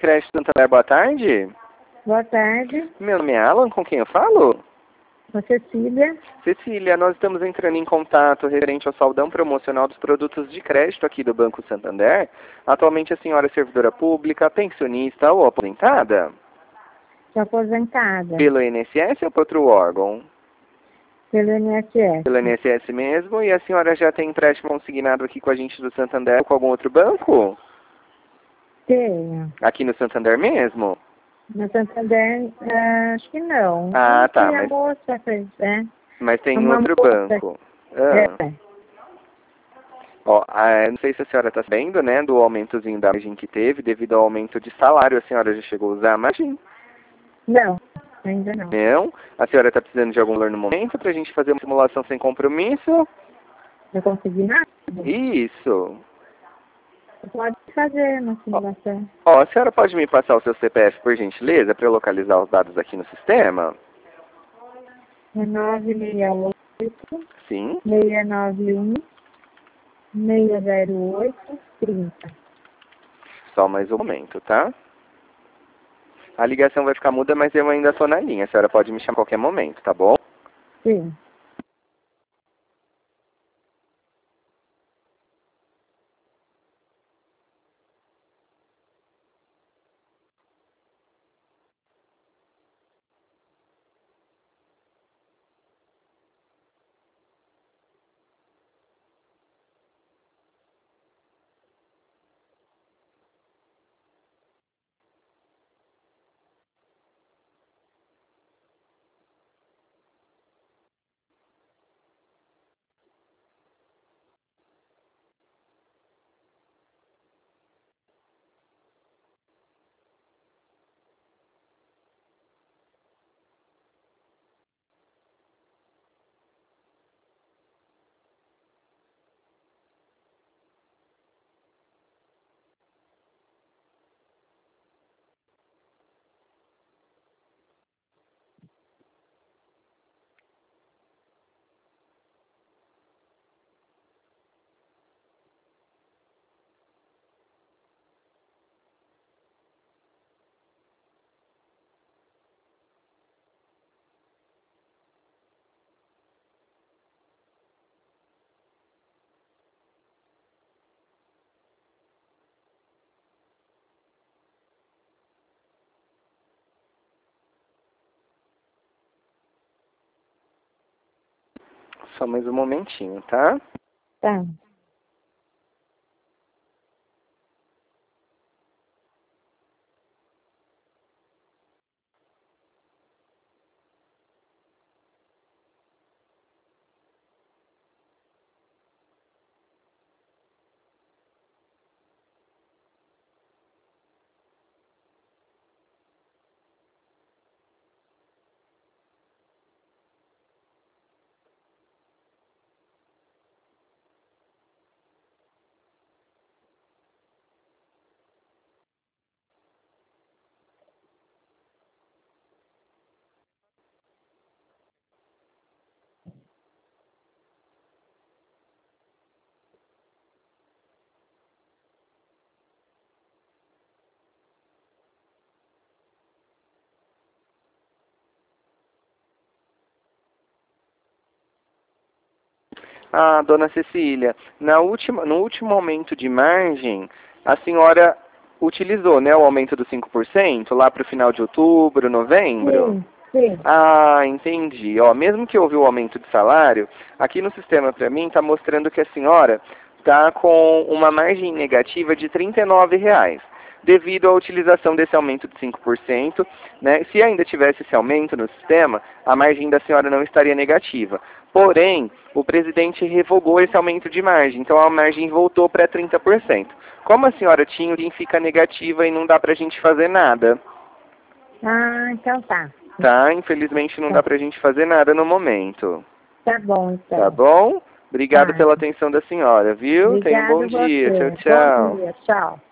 Crédito Santander, boa tarde. Boa tarde, Meu nome é Alan, com quem eu falo? sou Cecília. Cecília, nós estamos entrando em contato referente ao saldão promocional dos produtos de crédito aqui do Banco Santander. Atualmente a senhora é servidora pública, pensionista ou aposentada? Sou aposentada Pelo INSS ou por outro órgão? pelo INSS. Pelo INSS mesmo. E a senhora já tem empréstimo consignado aqui com a gente do Santander ou com algum outro banco? Tenho. Aqui no Santander mesmo? No Santander, acho que não. Ah, tá, A mas, moça fez, mas tem Uma outro moça. banco. Ah. É. Ó, não sei se a senhora está sabendo, né, do aumentozinho da margem que teve, devido ao aumento de salário. A senhora já chegou a usar a margem? Não, ainda não. Não. A senhora está precisando de algum valor no momento para a gente fazer uma simulação sem compromisso? Não consegui nada. Isso. Pode fazer uma simulação. Ó, a senhora pode me passar o seu CPF, por gentileza, para eu localizar os dados aqui no sistema? É 968 Sim. 691 608 30. Só mais um momento, tá? A ligação vai ficar muda, mas eu ainda estou na linha. A senhora pode me chamar a qualquer momento, tá bom? Sim. Só mais um momentinho, tá? Tá. Ah, dona Cecília, no último aumento de margem, a senhora utilizou, né, o aumento dos 5% lá para o final de outubro, novembro? Sim, sim. Ah, entendi. Ó, mesmo que houve o aumento de salário, aqui no sistema para mim está mostrando que a senhora está com uma margem negativa de R$ 39, devido à utilização desse aumento de 5%, né? Se ainda tivesse esse aumento no sistema, a margem da senhora não estaria negativa. Porém, o presidente revogou esse aumento de margem, então a margem voltou para 30%. Como a senhora tinha, o fica negativa e não dá para a gente fazer nada. Ah, então tá. Tá? Infelizmente não dá pra gente fazer nada no momento. Tá bom, então. Tá bom? Obrigado Tá. pela atenção da senhora, viu? Tenha um bom Obrigada a dia. Tchau, você. Bom tchau. dia. Tchau.